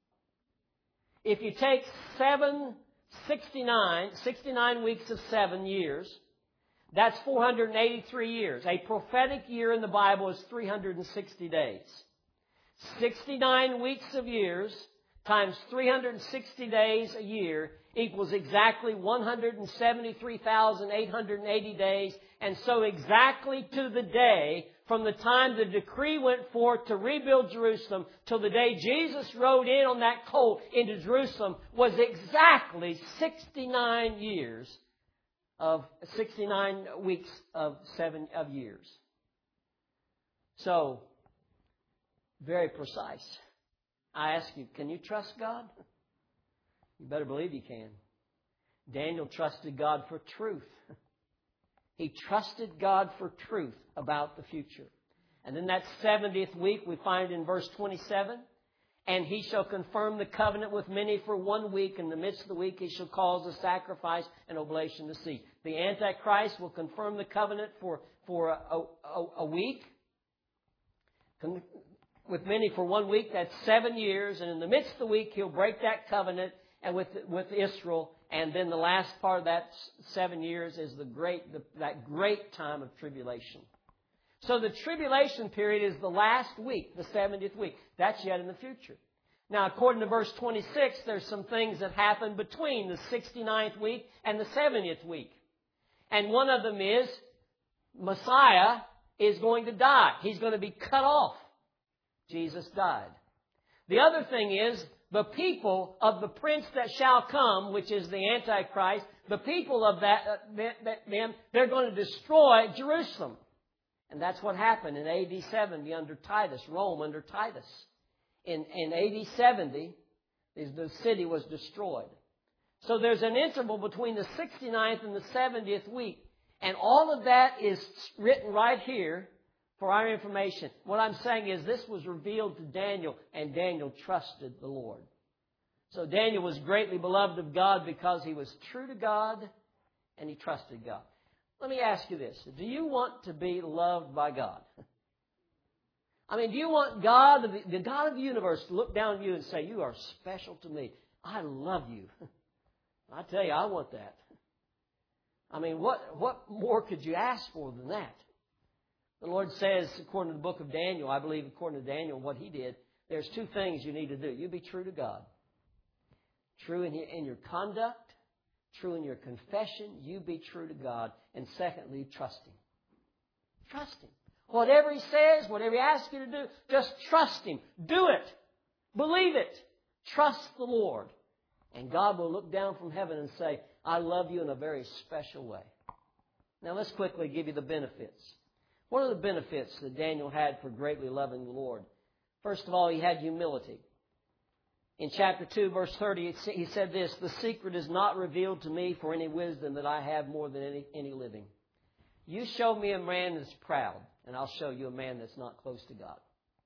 If you take seven, sixty-nine, sixty-nine weeks of seven years, that's four hundred eighty-three years. A prophetic year in the Bible is three hundred sixty days. sixty-nine weeks of years times three hundred sixty days a year equals exactly one hundred seventy-three thousand eight hundred eighty days. And so exactly to the day, from the time the decree went forth to rebuild Jerusalem till the day Jesus rode in on that colt into Jerusalem, was exactly sixty-nine years of sixty-nine weeks of seven of years. So, very precise. I ask you, can you trust God? You better believe you can. Daniel trusted God for truth. He trusted God for truth about the future. And in that seventieth week, we find in verse twenty-seven, and he shall confirm the covenant with many for one week. In the midst of the week, he shall cause a sacrifice and oblation to cease. The Antichrist will confirm the covenant for, for a, a, a week. With many for one week, that's seven years. And in the midst of the week, he'll break that covenant and with, with Israel. And then the last part of that seven years is the great, the, that great time of tribulation. So the tribulation period is the last week, the seventieth week. That's yet in the future. Now, according to verse twenty-six, there's some things that happen between the sixty-ninth week and the seventieth week. And one of them is Messiah is going to die. He's going to be cut off. Jesus died. The other thing is the people of the prince that shall come, which is the Antichrist, the people of that, uh, that them, they're going to destroy Jerusalem. And that's what happened in A D seventy under Titus, Rome under Titus. In, in A D seventy, the city was destroyed. So there's an interval between the sixty-ninth and the seventieth week. And all of that is written right here for our information. What I'm saying is this was revealed to Daniel, and Daniel trusted the Lord. So Daniel was greatly beloved of God because he was true to God and he trusted God. Let me ask you this. Do you want to be loved by God? I mean, do you want God, the God of the universe, to look down at you and say, you are special to me. I love you. I tell you, I want that. I mean, what, what more could you ask for than that? The Lord says, according to the book of Daniel, I believe according to Daniel, what he did, there's two things you need to do. You be true to God. True in your, in your conduct, true in your confession, you be true to God. And secondly, trust Him. Trust Him. Whatever He says, whatever He asks you to do, just trust Him. Do it. Believe it. Trust the Lord. And God will look down from heaven and say, I love you in a very special way. Now let's quickly give you the benefits. What are the benefits that Daniel had for greatly loving the Lord? First of all, he had humility. In chapter two, verse thirty, he said this, the secret is not revealed to me for any wisdom that I have more than any, any living. You show me a man that's proud, and I'll show you a man that's not close to God.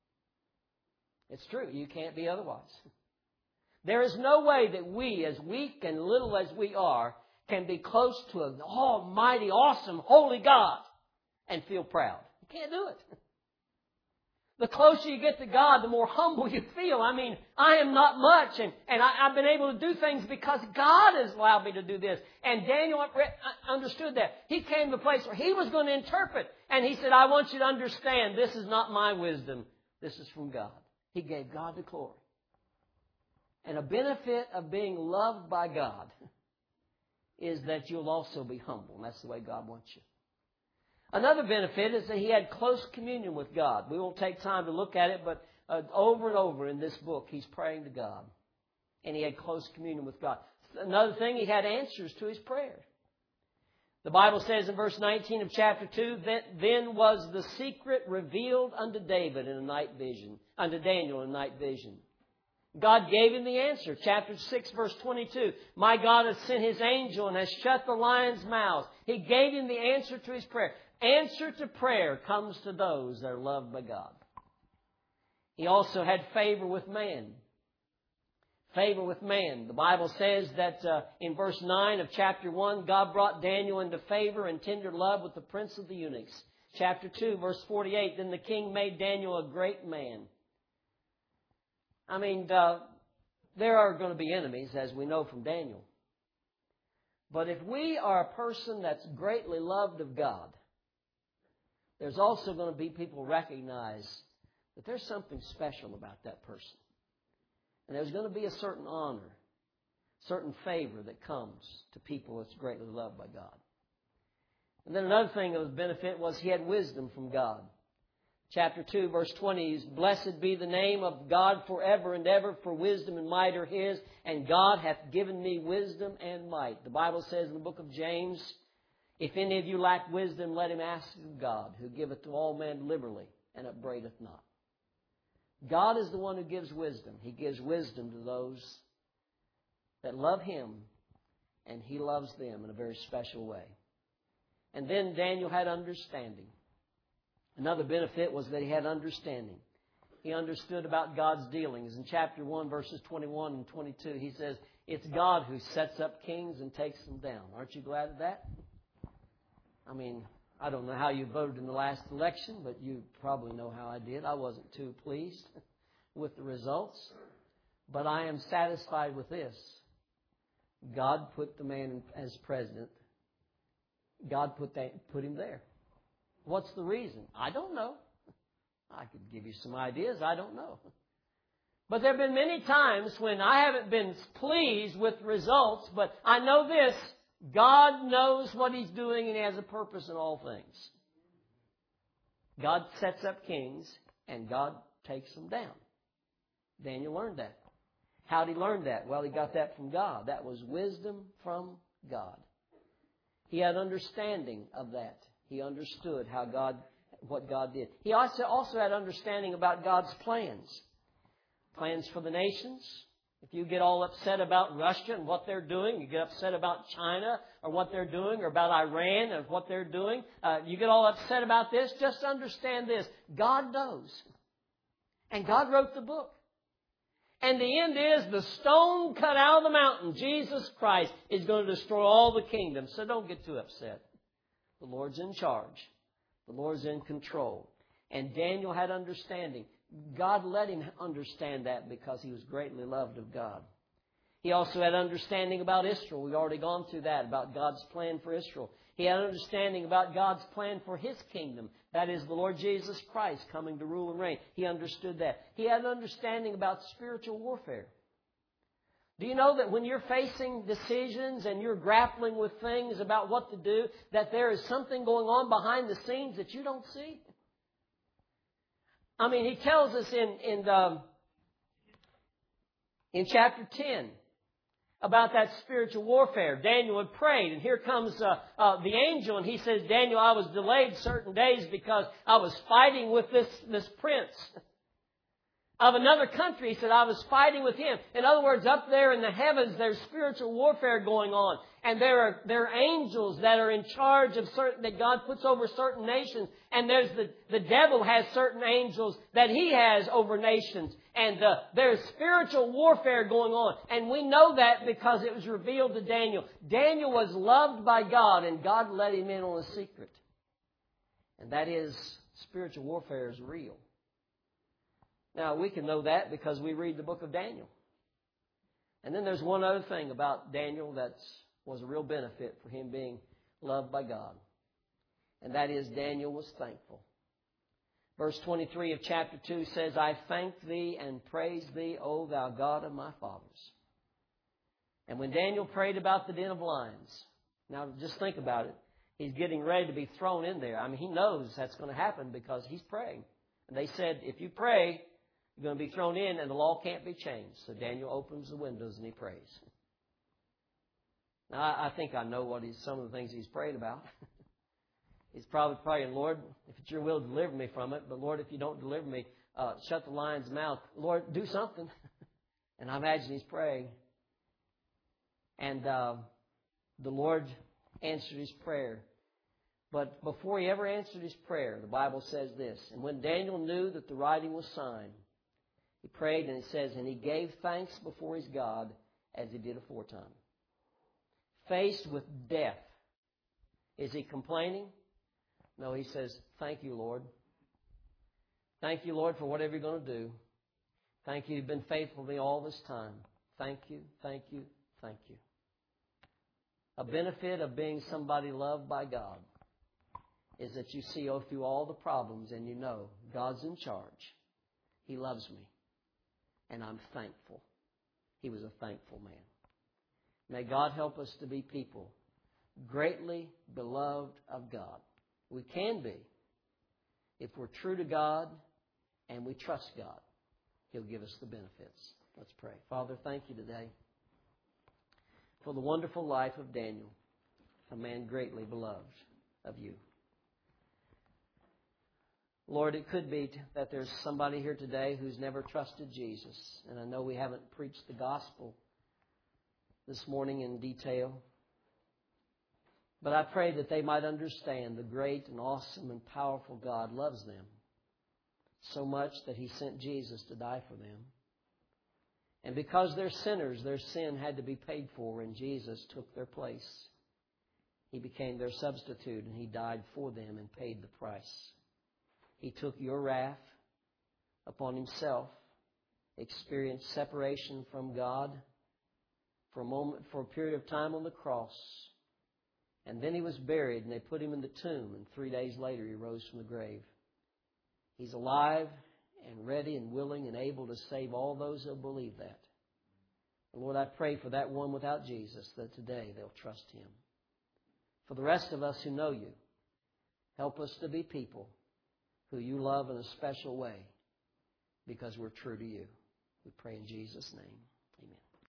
It's true. You can't be otherwise. There is no way that we, as weak and little as we are, can be close to an almighty, awesome, holy God and feel proud. You can't do it. The closer you get to God, the more humble you feel. I mean, I am not much, and, and I, I've been able to do things because God has allowed me to do this. And Daniel understood that. He came to a place where he was going to interpret. And he said, I want you to understand, this is not my wisdom. This is from God. He gave God the glory. And a benefit of being loved by God is that you'll also be humble. And that's the way God wants you. Another benefit is that he had close communion with God. We won't take time to look at it, but uh, over and over in this book, he's praying to God. And he had close communion with God. Another thing, he had answers to his prayers. The Bible says in verse nineteen of chapter two, that then was the secret revealed unto David in a night vision, unto Daniel in a night vision. God gave him the answer. Chapter six, verse twenty-two. My God has sent His angel and has shut the lions' mouths. He gave him the answer to his prayer. Answer to prayer comes to those that are loved by God. He also had favor with man. Favor with man. The Bible says that uh, in verse nine of chapter one, God brought Daniel into favor and tender love with the prince of the eunuchs. Chapter two, verse forty-eight, then the king made Daniel a great man. I mean, uh, there are going to be enemies, as we know from Daniel. But if we are a person that's greatly loved of God, there's also going to be people recognize that there's something special about that person. And there's going to be a certain honor, certain favor that comes to people that's greatly loved by God. And then another thing of benefit was he had wisdom from God. Chapter two, verse twenty is, blessed be the name of God forever and ever, for wisdom and might are His, and God hath given me wisdom and might. The Bible says in the book of James, if any of you lack wisdom, let him ask of God, who giveth to all men liberally and upbraideth not. God is the one who gives wisdom. He gives wisdom to those that love Him, and He loves them in a very special way. And then Daniel had understanding. Another benefit was that he had understanding. He understood about God's dealings. In chapter one, verses twenty-one and twenty-two, he says, it's God who sets up kings and takes them down. Aren't you glad of that? I mean, I don't know how you voted in the last election, but you probably know how I did. I wasn't too pleased with the results. But I am satisfied with this. God put the man as president. God put that, put him there. What's the reason? I don't know. I could give you some ideas. I don't know. But there have been many times when I haven't been pleased with results, but I know this. God knows what He's doing and He has a purpose in all things. God sets up kings and God takes them down. Daniel learned that. How did he learn that? Well, he got that from God. That was wisdom from God. He had understanding of that. He understood how God, what God did. He also, also had understanding about God's plans. Plans for the nations. If you get all upset about Russia and what they're doing, you get upset about China or what they're doing, or about Iran and what they're doing, uh, you get all upset about this, just understand this. God knows. And God wrote the book. And the end is the stone cut out of the mountain, Jesus Christ, is going to destroy all the kingdoms. So don't get too upset. The Lord's in charge. The Lord's in control. And Daniel had understanding. God let him understand that because he was greatly loved of God. He also had understanding about Israel. We've already gone through that, about God's plan for Israel. He had understanding about God's plan for His kingdom. That is the Lord Jesus Christ coming to rule and reign. He understood that. He had understanding about spiritual warfare. Do you know that when you're facing decisions and you're grappling with things about what to do, that there is something going on behind the scenes that you don't see? I mean, he tells us in in, um, in chapter ten about that spiritual warfare. Daniel had prayed, and here comes uh, uh, the angel, and he says, Daniel, I was delayed certain days because I was fighting with this, this prince of another country. He said, I was fighting with him. In other words, up there in the heavens, there's spiritual warfare going on. And there are, there are angels that are in charge of certain, that God puts over certain nations. And there's the, the devil has certain angels that he has over nations. And uh, there's spiritual warfare going on. And we know that because it was revealed to Daniel. Daniel was loved by God, and God let him in on a secret. And that is, spiritual warfare is real. Now, we can know that because we read the book of Daniel. And then there's one other thing about Daniel that was a real benefit for him being loved by God. And that is, Daniel was thankful. Verse twenty-three of chapter two says, I thank Thee and praise Thee, O Thou God of my fathers. And when Daniel prayed about the den of lions, now just think about it. He's getting ready to be thrown in there. I mean, he knows that's going to happen because he's praying. And they said, if you pray, you're going to be thrown in and the law can't be changed. So Daniel opens the windows and he prays. Now, I, I think I know what he's, some of the things he's prayed about. He's probably praying, Lord, if it's Your will, deliver me from it. But Lord, if You don't deliver me, uh, shut the lion's mouth. Lord, do something. And I imagine he's praying. And uh, the Lord answered his prayer. But before he ever answered his prayer, the Bible says this, and when Daniel knew that the writing was signed, he prayed, and it says, and he gave thanks before his God as he did aforetime. Faced with death, is he complaining? No, he says, thank You, Lord. Thank You, Lord, for whatever You're going to do. Thank You, You've been faithful to me all this time. Thank You, thank You, thank You. A benefit of being somebody loved by God is that you see oh, through all the problems and you know God's in charge. He loves me. And I'm thankful. He was a thankful man. May God help us to be people greatly beloved of God. We can be if we're true to God and we trust God. He'll give us the benefits. Let's pray. Father, thank You today for the wonderful life of Daniel, a man greatly beloved of You. Lord, it could be that there's somebody here today who's never trusted Jesus. And I know we haven't preached the gospel this morning in detail. But I pray that they might understand the great and awesome and powerful God loves them so much that He sent Jesus to die for them. And because they're sinners, their sin had to be paid for, and Jesus took their place. He became their substitute, and He died for them and paid the price. He took your wrath upon Himself, experienced separation from God for a moment, for a period of time on the cross. And then He was buried, and they put Him in the tomb, and three days later He rose from the grave. He's alive and ready and willing and able to save all those who believe that. And Lord, I pray for that one without Jesus, that today they'll trust Him. For the rest of us who know You, help us to be people who You love in a special way because we're true to You. We pray in Jesus' name. Amen.